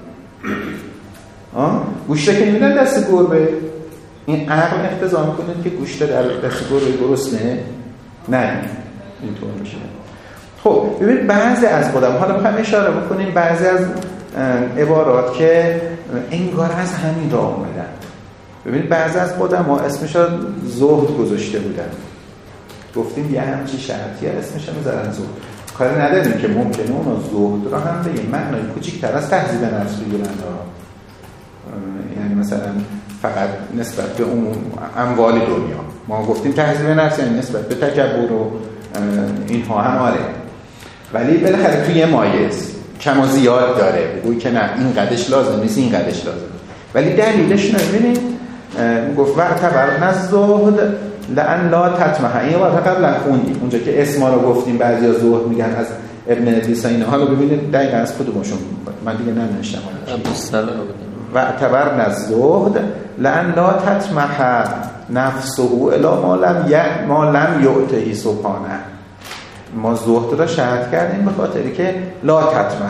گوشته که نمیدن دست گربه این عقل اقتضا میکنه که گوشته در دست گربه گرسنه نه اینطور میشه خب ببین بعضی از خودم حالا میخوام اشاره بکنیم بعضی از عبارات که انگار از همین راه اومدن ببینید بعضی از خودم اسمش رو زهد گذاشته بودن گفتیم یه همچی شرطی اسمش رو میذارن زهد کاری نداریم که ممکنه اونا زهد را هم به یه معنای کوچیک‌تر از تهذیب نفس بگیرن یعنی مثلا فقط نسبت به اون اموال دنیا. ما گفتیم تهذیب نفس یعنی نسبت به تکبر و اینها هم آره، ولی بالاخره توی مایز کم و زیاد داره، بگوی که نه این قدش لازم نیست این قدش لازم، ولی دلیلش نبینید. گفت واعتبرنا الزهد لأن لا تطمح. این وقت قبلا خوندیم اونجا که اسما رو گفتیم، بعضیا زهد میگن از ابن ادریس اینا. حالا ببینید دقیقاً از کدومشون، من دیگه ننوشتم. واعتبرنا الزهد لأن لا تطمح نفسه الی ما لم یعطه سبحانه. ما زهد را شرط کردیم به خاطری که لا تطمح،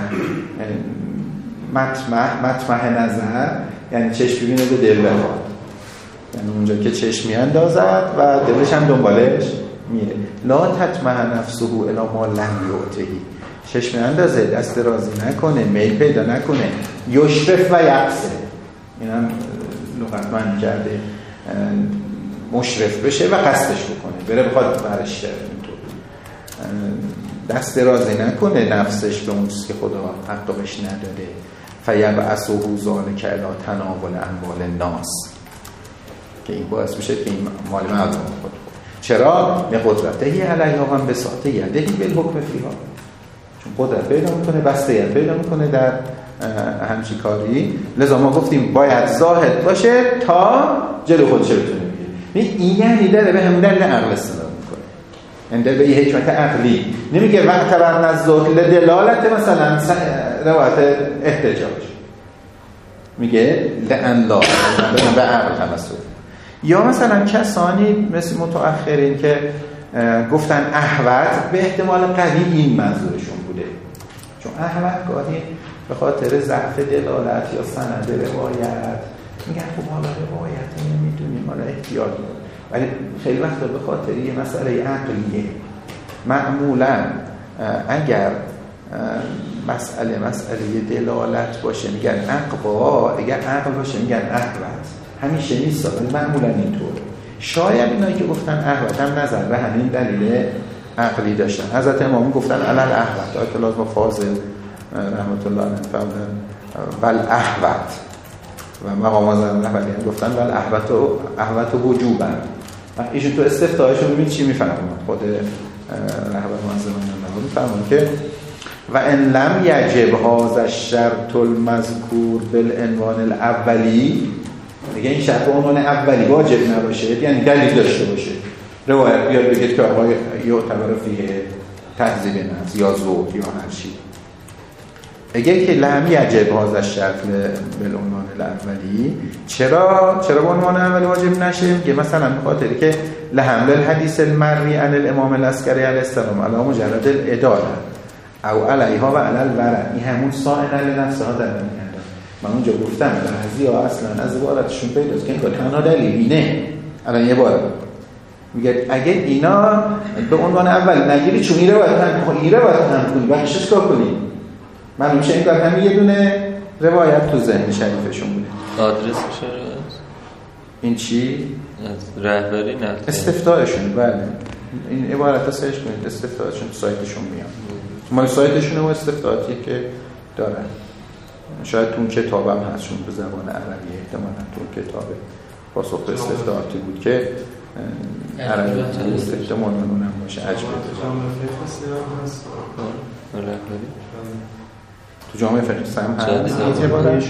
مطمح نظر یعنی چشم ببینه به دل بخواد، یعنی اونجا که چشم میاندازد و دلش هم دنبالش میره. لا تطمح نفسه الی ما لم یعطه، چشم میاندازه، دست درازی نکنه، میل پیدا نکنه. یشرف و یقصه، اینم لغتمند کرده، مشرف بشه و قصدش بکنه، بره بخواد برش اینطور دست درازی نکنه نفسش به اون چیزی که خدا حق بهش نداده. فیبعثه ذلک الی تناول اموال الناس، که این باعث میشه که این مال مردم خود. چرا؟ لقدرتهی علیها و انبساط یدهی بالحکم فیها، چون قدرت پیدا میکنه، بسته‌یت پیدا میکنه در همچی کاری. لذا ما گفتیم باید زاهد باشه تا جلو خودش رو بتونه بگیره. این یعنی داره به همون دلیل عقل استدلال میکنه، این داره به یه حکمت عقلی. نمیگه واعتبرنا الزهد لدلالت مثلا روایت احتجاج، میگه لأن لا به عقل تمسک. یا مثلا کسانی مثل متأخرین که گفتن احوط، به احتمال قوی این منظورشون بوده، چون احوط گاهی به خاطر ضعف دلالت یا سند روایت میگن خب حالا روایت نمیدونیم، حالا احتیاط کنیم، ولی خیلی وقت به خاطر یه مسئله عقلیه. معمولا اگر مسئله دلالت باشه میگن عقبا، اگر عقل باشه میگن احوط. همیشه نیست ولی معمولا اینطور. شاید اینایی که گفتن احوط هم نظر به همین دلیل عقلی داشتن. حضرت امام گفتن علل احوط، آیت الله و فاضل رحمت الله علیه فرمودن بل احوط، و مقام اعظم رهبری گفتن بل احوط وجوبا. ایشون تو استفتاحشون ببین چی میفرمایند. خود رهبر معظم الله میفرمایند که و ان لم یجب هذا الشرط المذکور بالعنوان الاولی، میگه این شرط به عنوان اولی واجب نباشه، یعنی دلیل داشته باشه. روایت بیاد بگید که آقا یعتبر فیه تهذیب نفس یا ذوق یا هر چی. اگه که لم یجب هذا الشرط بالعنوان الاولی، چرا به عنوان اولی واجب نشه؟ که مثلا به خاطری که لحمل الحدیث المروی عن الامام العسکری علیه السلام علی مجرد الاداره او علیها و علی الورع، این همون سائل لنفسها در میاد. من اونجا گفتم بعضی‌ها اصلا از عبارتشون پیداست که این تنها دلیل اینه. الان یه بار میگه اگه اینا به عنوان اول نگیری، چون این روایت هم کنی بخشش کار کنی، من میشه این همین یه دونه روایت تو ذهن شریفشون بوده. آدرسش هست این چی؟ از رهبری نه استفتاءشون. بله این عبارت رو سرچ کنید، استفتاءشون تو سایتشون میاد. ما سایتشون و استفتاءاتی که دارن، شاید تو اون کتابم هست چون به زبان عربی، احتمالاً تو اون کتاب پاسخ به استفتاءاتی بود که عربی استفتاء اونم باشه. عجبه تو جامعه فقه سم هست این عبارت.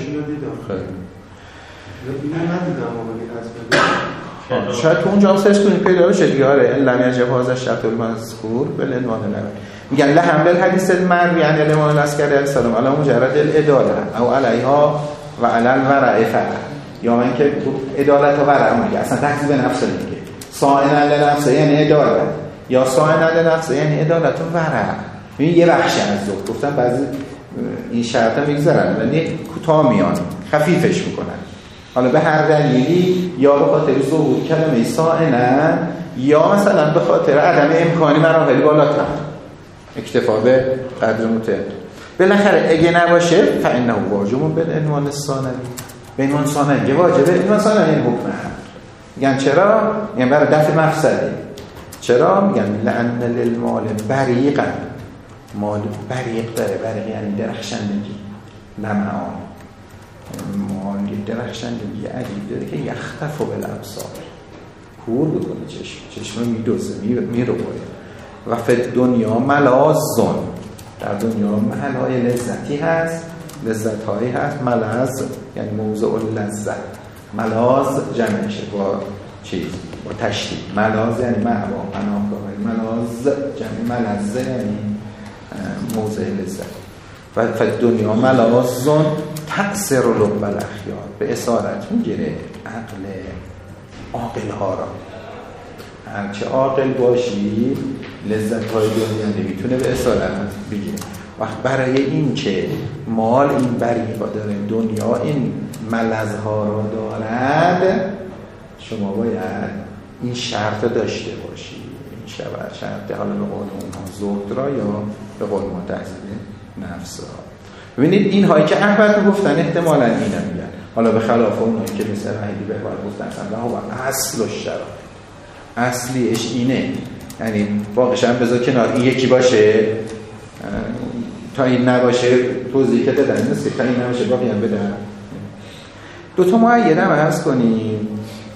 شاید تو اونجا هم سرچ کنید پیدا بشه دیگه. آره لم یجب هذا الشرط المذکور بالعنوان الاول. میگن لحمل الحدیث المروی عن الامام العسکری علیه السلام علی مجرد الاداره او علیها و علی الورع فقط، یا من که عدالت و ورع میگه، اصلا تهذیب نفس نمیگه. صائنا لنفسه یعنی عدالت، یا صائنا لنفسه یعنی عدالت و ورع. این یه بخش از ذوق گفتن، بعضی این شرط هم میگذارن ولی کوتاه میان خفیفش میکنن. حالا به هر دلیلی، یا به خاطر ظهور کلمه صائنا، یا مثلا به خاطر عدم امکانی مراحل بالاتر، اکتفا به قدر متعد. بالاخره اگه نباشه فانه واجب بالعنوان الثانوی، به عنوان ثانوی واجبه. عنوان ثانوی این حکم هست. میگن چرا؟ میگن برای دفع مفسده. چرا؟ میگن لأن للمال بریقا، مال بریق داره، بریق یعنی درخشندگی، لمعان. مال یه درخشندگی عجیب داره که یختف بالابصار، کور بکنه چشم میدوزه میره و فی دنیا ملاذون، در دنیا محل‌های لذتی هست، لذت‌هایی هست. ملذ یعنی موضع اللذت، ملاذ جمعشه با چیز، با تشدید. ملاذ یعنی مأوا، پناهگاه. ملاذ جمع ملذ یعنی موضع لذت. و فی دنیا ملاذون تقصر لب الاخیار، به اسارت میگیره عقل عاقل‌ها را. هرچه عاقل باشی لذت‌های دنیا نمیتونه به اسارت بگیره. وقت برای این که مال این بریقا داره، دنیا این ملذها را دارد، شما باید این شرط داشته باشی. این شرط حالا به قول اونها زهد را یا به قول معتزله نفس را. ببینید این هایی که احمد میگفتن احتمالاً اینا میگن، حالا به خلاف اونایی که مثل وحیدی به بار گفتن اصلا اصل و شرط اصلیش اینه، یعنی واقعا بذار کنار این یکی باشه تا این نباشه، توضیح که دادن نیست که تا این نباشه باقی هم بدن. دوتا معیده هم عرض کنیم.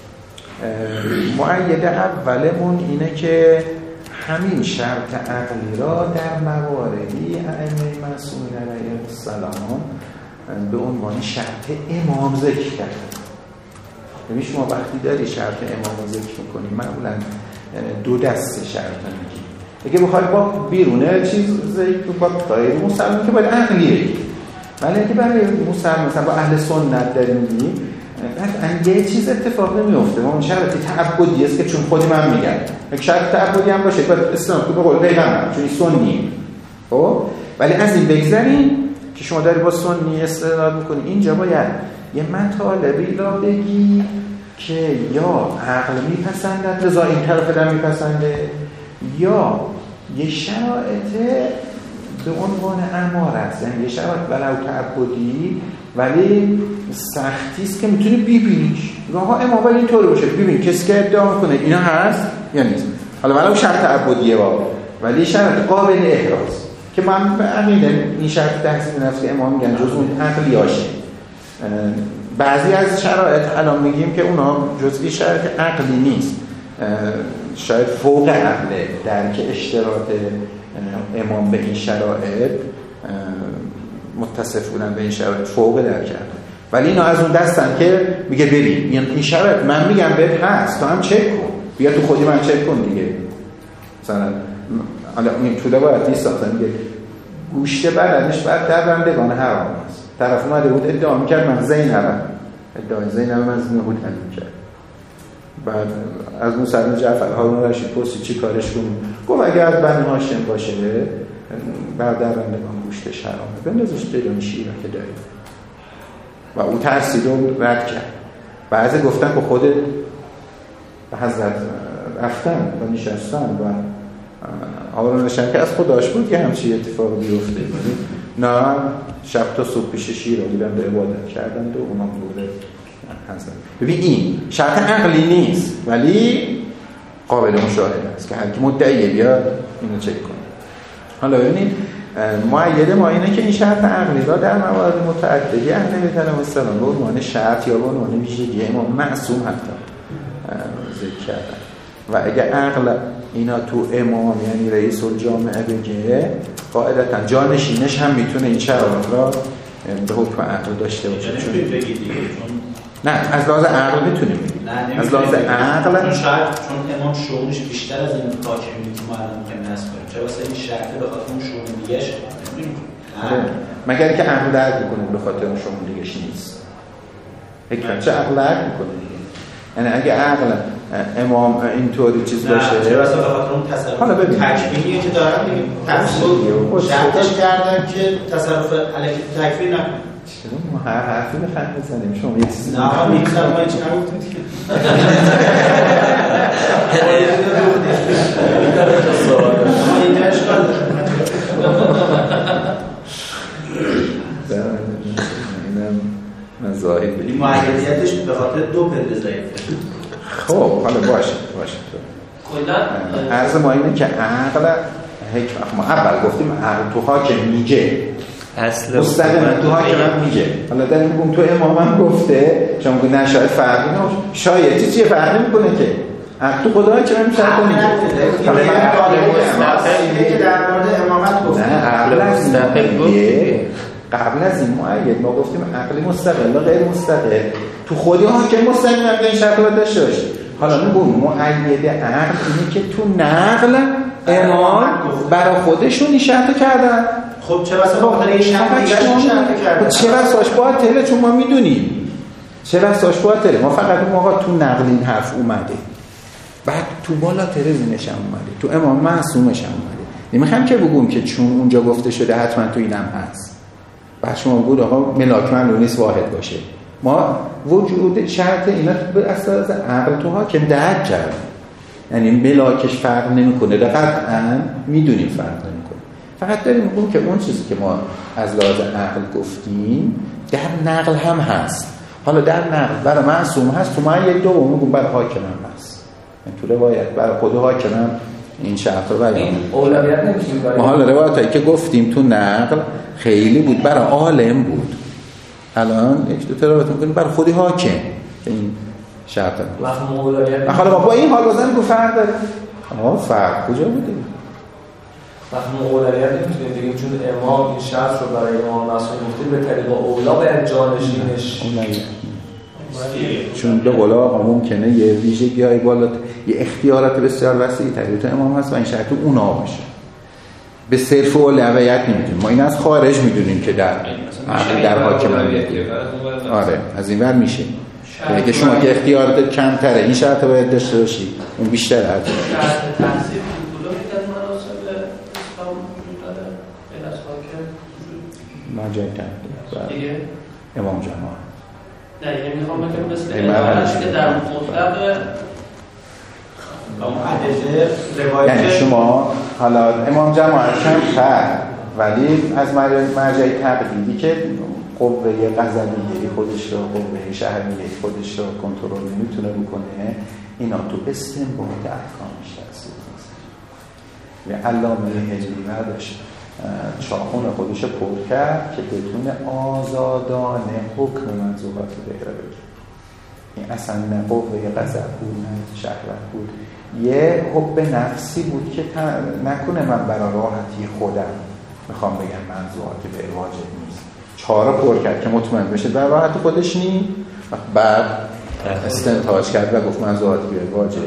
معیده اولمون اینه که همین شرط عقلی را در مواردی ائمه معصومین علیهم السلام به عنوان شرط امام ذکر کردن. یعنی شما وقتی داری شرط امام رو ذکر میکنی معمولا دو دسته شرط میگی. اگه بخوای با بیرونه چیز ذکر با غیر مسلمان که باید عقلیه، ولی اگه برای مسلمان مثلا با اهل سنت داری میگی قطعا یه چیز اتفاق نمیفته. اون شرط تعبدی است که چون خودی من میگم یک شرط تعبدی هم باشه باید اسلام تو به قول پیغمبر چون سنی. خب ولی از این بگذاریم که شما داری با سنی استدلال میکنی، اینجا باید یه مطالبی را بگی که یا عقل میپسندد لذا این طرف در میپسنده، یا یه شرایط به عنوان امارت، یعنی یه شرایط ولو تعبدی ولی سختیست که میتونی ببینیش. راه امام ولی اینطوری باشه ببین کسی که ادعا میکنه اینا هست یا نیست، حالا ولو شرط تعبدیه ولی شرط قابل احراز که من به عقیده این شرط تحسین نفس که امام میگن جز اون عقلیاشه. بعضی از شرایط الان میگیم که اونا جزئی شرط عقلی نیست، شاید فوق عقله، درک اشتراط امام به این شرایط متصف بودن به این شرایط فوق درک عقله، ولی اینا از اون دستن که میگه ببین این شرایط من میگم بهت هست تو هم چک کن، بیا تو خودی من چک کن دیگه. مثلا حالا این طوله باید نیست ساختن میگه گوشت بدنش بعد در رندگان حرام است. طرف اومده بود ادعا میکرد من زینبم، ادعای زینب من یهود علم کرد. بعد از موسی بن جعفر هارون رشید پرسید چی کارش کنیم؟ گفت اگر از بنی هاشم باشه بعد در رندگان گوشتش حرامه، بندازش بدون شیره که داریم. و او ترسید و رد کرد. بعضی گفتن که خود به حضرت رفتن و نشستن و هارون رشید که از خداش بود که همچین اتفاق بیفته. نه شب تا صبح پیش شیر آدیدن به عبادت کردن و اونا بوده هستن. ببین این شرط عقلی نیست ولی قابل مشاهده است که هر کی مدعیه بیاد اینو چک کنه. حالا ببینید معیده ما اینه که این شرط عقلی را در موارد متعددی اهل بیت علیهم السلام به عنوان شرط یا به عنوان ویژگی امام معصوم حتی ذکر کردن. و اگه عقل اینا تو امام یعنی رئیس الجامعه بگه قاعدتا جانشینش هم میتونه این شرایط را به حکم عقل داشته باشه. نه از لحاظ عقل میتونیم از لحاظ عقل چون امام شغلش بیشتر از این حاکمی که ما الان میگیم نصب کنیم، چرا واسه این شرط به خاطر اون شغل دیگه شه مگر که عقل درک میکنه به خاطر اون شغل دیگه نیست. حکمت چه عقل درک میکنه؟ یعنی اگه عقل امام اینطوری چیز باشه چرا اصلا به خاطر اون تصرف تکوینیه که دارن میگیم شرطش کردن که تصرف علیه تکوین نکنه. چرا ما هر حرفی بخند بزنیم شما یه چیزی نه میگم ما هیچ نگفتیم دیگه اینجا اشکال اینم مزاحی این معیدیتش به خاطر دو پله ضعیفه. خب حالا باشه عرض ما اینه که عقل حکمت ما اول گفتیم عقل تو حاکم میگه اصل مستقیم تو حاکم میگه. حالا در این تو امامم گفته چون میگه نه شاید فرقی نمیشه، شاید چیه فرقی میکنه که تو خدا که من شرط نمیگه. حالا که در مورد امامت گفته نه عقل مستقل قبل از این معید ما گفتیم عقل مستقل و غیر مستقل. تو خودی حاکم مستقل هم این شرط رو داشته باشه. حالا میگم معید عقل اینه که تو نقل امام برای خودشون این شرط کردن. خب چه واسه با این شرط کردن؟ چه واساش باطله؟ چون ما میدونیم چه واساش باطله. ما فقط اون موقع تو نقل این حرف اومده، بعد تو بالا ترزینش هم اومده، تو امام معصومش هم اومده. نمیخوام که بگم که چون اونجا گفته شده حتما تو اینم هست. بعد شما بگید آقا ملاک معلوم نیست واحد باشه. ما وجود شرط اینا به اساس عقل تو حاکم درک کرد، یعنی ملاکش فرق نمیکنه، قطعا میدونیم فرق نمیکنه. فقط داریم میگیم که اون چیزی که ما از لحاظ عقل گفتیم در نقل هم هست. حالا در نقل برای معصوم هست، تو ما یک دوم میگم برای حاکم هم هست. تو روایت برای خود حاکم هم این شرط رو بیان. اولویت نمیشیم برای ما حالا روایتایی که گفتیم تو نقل خیلی بود برای عالم بود. الان یک دو تا روایت می‌کنیم برای خودی حاکم این شرط رو. وقت اولویت حالا با این حال بزنیم که فرق داره. فرق کجا بوده؟ وقت اولویت نمیتونیم بگیم چون امام این شرط رو برای امام معصوم گفته به طریق اولا به جانشینش. چون به قول آقا ممکنه یه ویژگی‌های بالا، یه اختیارات بسیار وسیعی تو امام هست و این شرط اونا باشه. به صرف اولویت نمیدونیم. ما این از خارج میدونیم که در حاکم میگه. آره از این ور میشه. اگه شما که اختیارات کمتره این شرط باید داشته باشی، اون بیشتر هست. شرط تحصیل کدوم یک از مناسب اسلام وجود داره؟ این از حاکم ماجرا دیگه امام جماعت. نه یعنی میخوام بگم مثل امام که در مطلق یعنی شما حالا امام جماعت هم کرد ولی از مرجع تقلیدی که قوه قضاییه خودش رو، قوه شهریه خودش رو کنترل نمیتونه بکنه، اینا تو استنباط احکامش تاثیر میذاره. علامه حجری برداشت چاخون خودش پر کرد که بتونه آزادانه حکم منظورات بگیره. این اصلا نه قوه غضب بود نه شهوت بود، یه حب نفسی بود که نکنه من برای راحتی خودم میخوام بگم منظورات به واجب نیست. چهارا پر کرد که مطمئن بشه برای راحت خودش نیست، بعد استنتاج کرد و گفت منظورات به واجب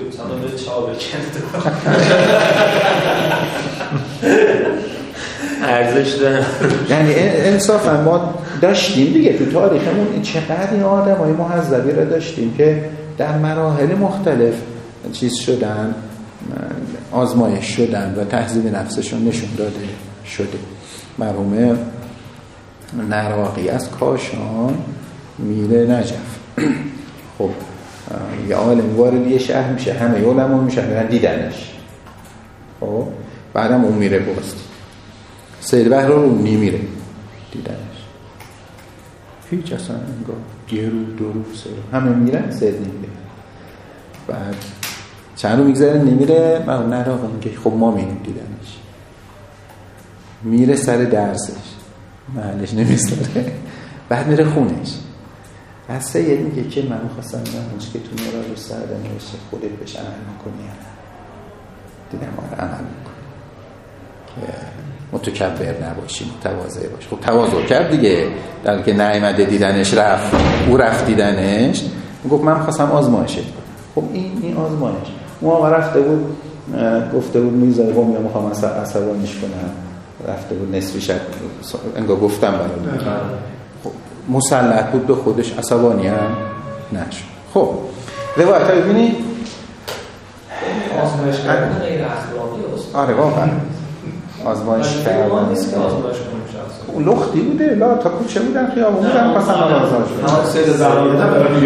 ارزش داره. یعنی انصافا ما داشتیم دیگه تو تاریخمون چقدر این آدمای مهذبی رو داشتیم که در مراحل مختلف چیز شدن، آزمایش شدن و تهذیب نفسشون نشون داده شده. مرحوم نراقی از کاشان میره نجف. خب یه عالم وارد یه شهر میشه، همه علما میشن دیدنش. خب بعدم اون میره بستی، سید بهرامونی میره دیدنش، هیچ اصلا انگار یه رو دو رو سه رو همه میرن، سید نمیره. بعد چند رو میگذاره نمیره، من نراقی میگه خب ما میریم دیدنش. میره سر درسش، محلش نمیذاره. بعد میره خونش، از سید میگه که من میخواستم نمونش که تو میرا رو سر نوشته خودت بهش عمل میکنی. دیدم آره عمل میکنی که متکبر نباشی، متواضع باشی. خب تواضع کرد دیگه، در که نعمت دیدنش رفت، او رفت دیدنش، گفت من خواستم آزمایشت کنم. خب این آزمایش اون آقا رفته بود، گفته بود میذاره قوم یا میخوام عصبانیش کنم، رفته بود نصفی شب انگار گفتم برای خب مسلط بود به خودش، عصبانی هم نشد. خب روایت ها ببینید آزمایش کردن غیر اخلاقی است. آره واقعا آزمایش کردن نیست. اون لختی بوده، لا تا کوچه بودن خیابون بودن پس هم آزمایش شد. سید زرایده برای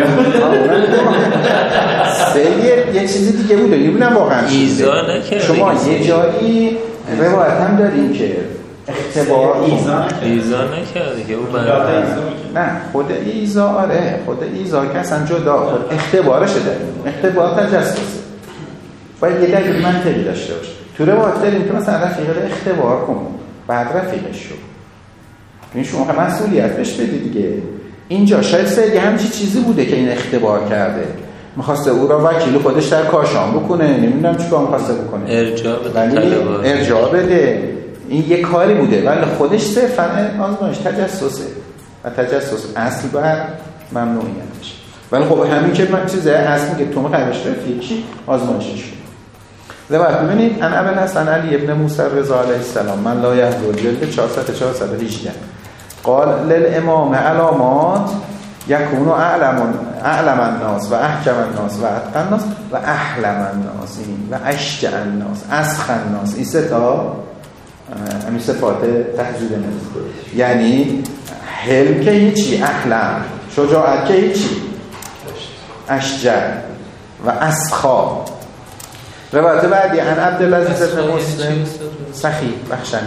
سید یه چیزی دیگه بوده، میبینم واقعا ایزا نکرد. شما یه جایی روایت هم داریم که اختبار ایزا نکرد که او نه خود ایزا، آره خود ایزا که اصلا جدا، خود اختبارشه داریم، اختبار تجسسه، باید یه دلیل منطقی داشته باشه. تو روایت داریم که مثلا رفیق رو اختبار کن، بعد رفیقش شد، این شما مسئولیت بهش بدید دیگه. اینجا شاید سری همچی چیزی بوده که این اختبار کرده، میخواسته او را وکیل خودش در کاشان بکنه، نمیدونم چیکار میخواسته بکنه، ارجاع بده. این یه کاری بوده ولی خودش صرفاً آزمایش تجسسه و تجسس اصل بر ممنوعیتش. ولی خب همین که من چیزه اصل میگه تو مقابلش رفت چی آزمایشش شد. روایت ببینید ان ابو الحسن علی ابن موسی رضا علیه السلام من لا یحضر جلد 418 قال للامام علامات یکونو اعلم الناس و احکم الناس و اتقن الناس و احلم الناس و اشجع الناس اسخ الناس. این سه تا همین صفات تهذیب نفس، یعنی حلم که هیچی، احلم شجاعت که هیچی، اشجع و اسخا. روایت بعدی ان عبدالعزیز بن مسلم سخی بخشنده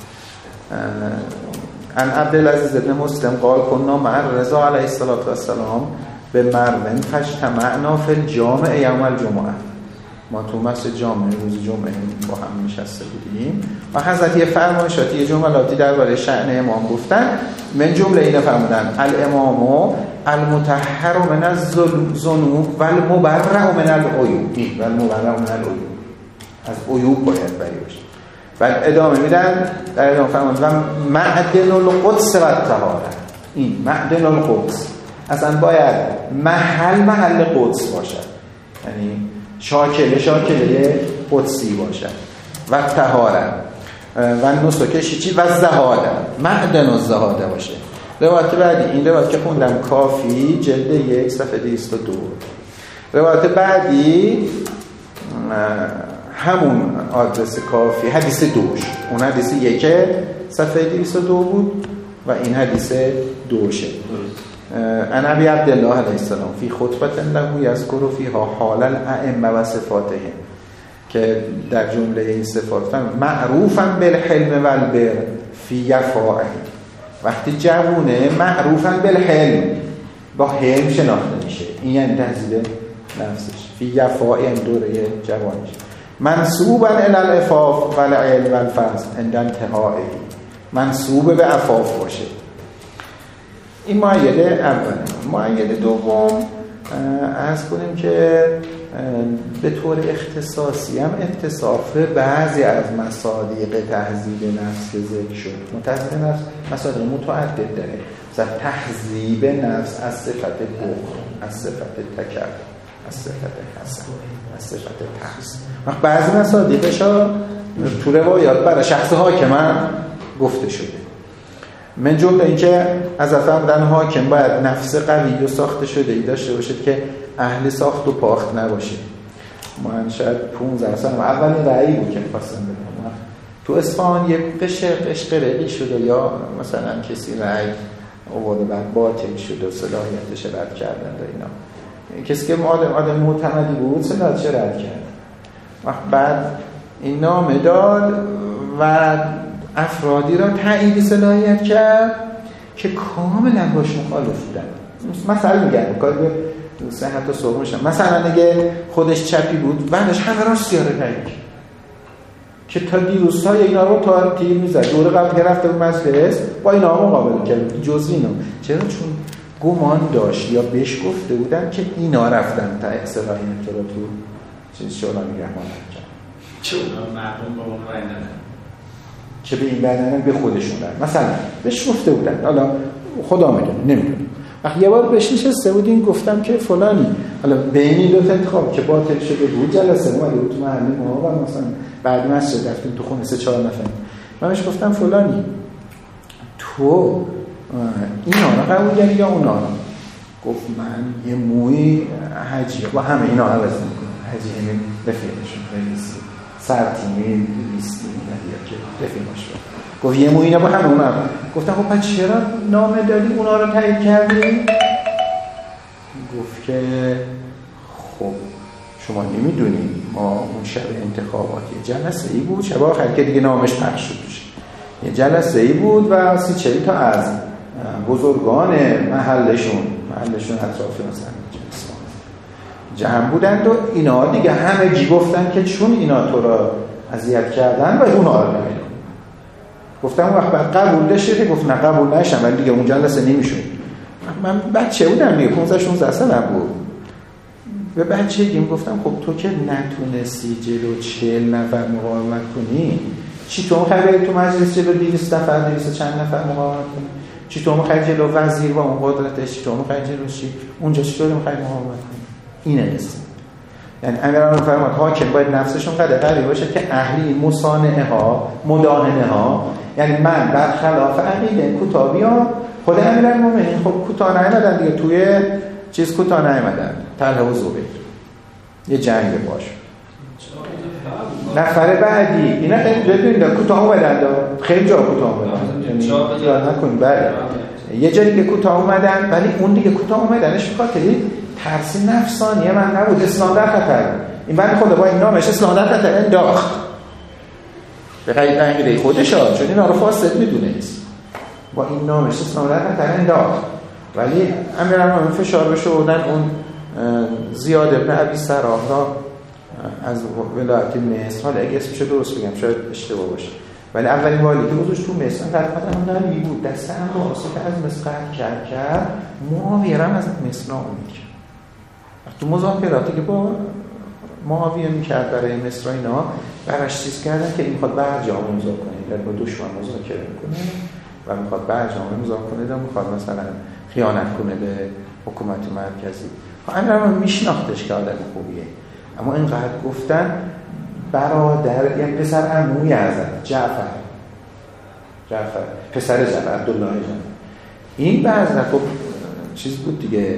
ان عبدالعزیز بن مسلم قال كنا مع رضا علیه السلام به مروان فاجتمعنا فی الجامع یوم الجمعه. ما تو مسجد جامع روز جمعه با هم نشسته بودیم و حضرت یه فرمایشاتی یه جملاتی درباره شأن امام گفتن. من جمله اینا فرمودن الامام المطهر من الذنوب و المبرأ من العیوب و المبرأ من العیوب، از عیوب باید بری باشه. بعد ادامه میدن، در ادامه فرمودن معدن القدس و الطهاره. این معدن القدس اصلا باید محل قدس باشد، یعنی شاکله قدسی باشد و طهاره و نسکش چی و زهاده، معدن و زهاده باشه. روایت بعدی این روایت که خوندم کافی جلد 1 صفحه 202. روایت بعدی همون آدرس کافی حدیث 2، اون حدیث 1 صفحه 202 بود و این حدیث 2 شه. ان ابی عبدالله علیه السلام فی خطبه له یذکر فیها حال الائمه و صفاتهم، که در جمله این صفات معروفا بالحلم و البر فی یفاعه. وقتی جوونه معروفا بالحلم، با حلم شناخته میشه، این یعنی تهذیب نفسش. فی یفاعه این دوره جوانش. منسوبا الی العفاف و العلم و الفضل عند انتهائه، منسوب به عفاف باشه. این معید اوله. معید دوم عرض کنیم که به طور اختصاصی هم اتصاف بعضی از مصادیق تهذیب نفس که ذکر شد. تهذیب نفس مصادیق متعدد داره، مثلا تهذیب نفس از صفت بخل، از صفت تکبر، از صفت حسد، از صفت تحسین. بعضی مصادیقش ها تو روایات برای شخص حاکم گفته شده. من جمله این که از فرمودن حاکم باید نفس قوی و ساخته شده ای داشته باشد که اهل ساخت و پاخت نباشه. من شاید 15 سال اولین رأیی بود که می‌خواستم بدم. تو اصفهان یک قشقرقی شده یا مثلا کسی رأی آورده بعد باطل شده و صلاحیتش رد کردن و اینا. کسی که آدم معتمدی بود صلاحیتش رد کرد. بعد این نامه داد و افرادی را تایید صلاحیت کرد که کاملا باش مخالف بودن. مثلا میگم کار به صحت و سقم میشن. مثلا اگه خودش چپی بود بعدش همه راستی رو تایید که تا دیروزها اینا رو تا تیر میزد. دوره قبل که رفته بود مجلس با اینا مقابله کرد جزئی اینا. چرا؟ چون گمان داشت یا بهش گفته بودن که اینا رفتن تا صلاحیت رو تو چیز شورای نگهبان کرد. چون مردم با اون رای ندادن که به این بدنن به خودشون دارن. مثلا بهش گفته بودن، حالا خدا میدونه نمیدونم. وقتی یه بار بهش نشسته بودیم گفتم که فلانی، حالا بینی دو تا انتخاب که باطل شده بود جلسه اومده بود تو محله ما و مثلا بعد مسجد رفتیم تو خونه 3-4 نفر. من بهش گفتم فلانی تو اینا رو قبول داری یا اونا رو؟ گفت من یه موی حجی با همه اینا عوض میکنم. حجی همین رفیقشون رئیسی سرتیمی لیستی ندید که رفیقش رو گفت یه موی اینا با همه اونا. گفتم خب پس چرا نامه دادی اونا رو تایید کردی؟ گفت که خب شما نمیدونید ما اون شب انتخابات یه جلسه ای بود، شب آخر که دیگه نامش پخش شد یه جلسه ای بود و 30-40 تا از بزرگان محلشون اطراف مثلا جمع بودند و اینا دیگه همه گفتن که چون اینا تو را اذیت کردن و اونا رو نمیدونن. گفتم اون وقت بعد قبول داشته، گفت نه قبول نشم، ولی دیگه اون جلسه نمیشد. من بچه بودم دیگه 15-16 سالم بود. به بچگیم گفتم خب تو که نتونستی جلو 40 نفر مقاومت کنی، چی تو می‌خوای بری تو مجلس جلو 200 نفر 200 چند نفر مقاومت کنی؟ چی تو می‌خوای جلو وزیر با اون قدرتش، چی تو می‌خوای جلو چی اونجا چطور می‌خوای مقاومت کنی؟ اینه نیست. یعنی امیرالمومنین فرمود حاکم باید نفسشون قوی باشه که اهلی مصانعه ها، مداهنه ها، یعنی من برخلاف عقیده کوتاه بیام. خود امیرالمومنین خب کوتاه نیامدن دیگه، توی چیز کوتاه نیامدن، طلحه و زبیر یه جنگ باش. نفر بعدی اینا ببینید کوتاه اومدن، خیلی جا کوتاه اومدن، یعنی یاد نکنید بله یه جایی که کوتاه اومدن، ولی اون دیگه کوتاه اومدنش بخاطری ترس نفسانی من نبود. اسلام در خطر، این بند خدا با این نامش اسلام در خطر انداخت به غیر عقیده خودش ها، چون اینا رو فاسد میدونست، با این نامش اسلام در خطر انداخت. ولی امیرالمومنین فشار بشه بودن اون زیاد ابن ابی سراح را از ولایت مصر، حالا اگه اسمشو درست بگم شاید اشتباه باشه، ولی اولین والی که بودش تو مصر قطعا هم نبی بود، دسته هم رو آسه که از مصر کرد معاویه هم از مصر ناامید کرد. تو مذاکراتی که با معاویه میکرد برای مصر اینا براش چیز کردن که این میخواد برجام امضا کنه، با دشمن مذاکره میکنه و میخواد برجام امضا کنه و میخواد مثلا خیانت کنه به حکومت مرکزی. امیرالمومنین میشناختش که آدم خوبیه، اما اینقدر گفتن برادر یعنی پسر عموی حضرت جعفر پسر جعفر عبدالله جان، این بعضا خب چیز بود دیگه،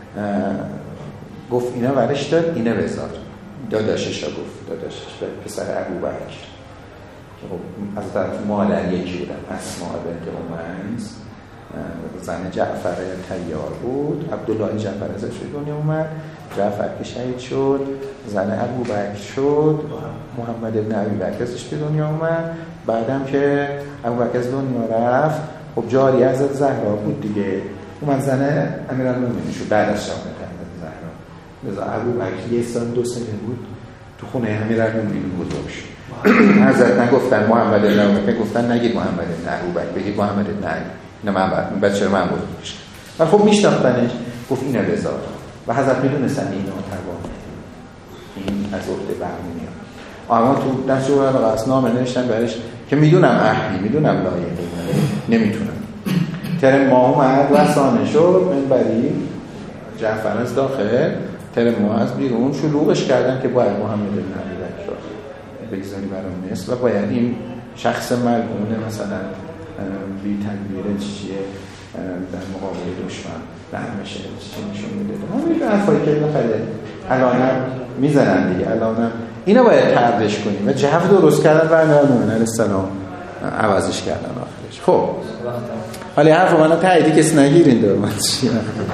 گفت اینا ورش داد اینه بذار، داداشش را گفت، داداشش پسر ابوبکر که خب از طرف مادر یکی بودن، اسماء بنت امیس زن جعفر طیار بود، عبدالله جعفر ازش به دنیا اومد، جعفر که شهید شد زن ابوبکر شد، محمد بن ابی بکر ازش به دنیا اومد. بعدم که ابوبکر از دنیا رفت خب جاری از زهرا بود دیگه، اومد زن امیرالمومنین شد بعد از شهادت زهرا. لذا ابوبکر یه سال 2 سال بود تو خونه امیرالمومنین بزرگ شد. حضرت نگفتن محمد بن ابی بکر، گفتن نگید محمد بن ابوبکر، بگید محمد بن علی. نه من بچه من بزرگ شد و خب میشناختنش. گفت اینه بذار و حضرت میدونستن این ناتوانه، این از عهده برمیاد. اما تو دست جوهر قصنامه نوشتن برش که میدونم اهلی، میدونم لایقی، نمیتونم. ترم ماه اومد وسانه شد منبری جعفر از داخل، ترم ماه از بیرون شلوغش کردن که باید محمد بن علی بکر بگذاری برای مصر و باید این شخص ملعونه مثلا بی تدبیر چیه در مقابل دشمن برمشه چی نشون میده. همین حرفایی که بخره الانم میزنن دیگه، الانم اینو باید تردش کنیم و جهف درست کردن و امیرالمومنین علیه السلام عوضش کردن آخرش. خب حالی حرف رو منو تاییدی کسی نگیرین داره من چی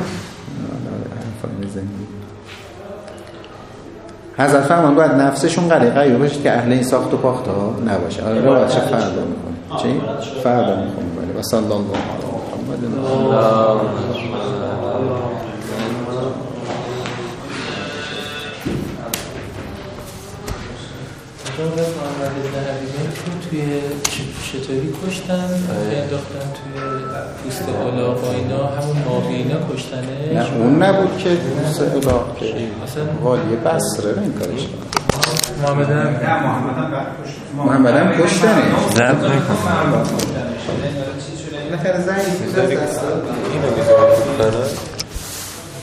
حضرت فرمان باید نفسشون قلیقه باشه که اهل این ساخت و پاخت ها نباشه. آره رو چه فردا میکنیم چی؟ فردا میکنیم بله. و صلی الله علیه محمد. توی چطوری کشتن؟ انداختن توی پوست الاغ و اینا، همون ماوی اینا کشتنه؟ نه اون نبود که پوست الاغ که والی بصره این کارش محمد هم کشتنه زد نکنه نفر زنی اینو بیزار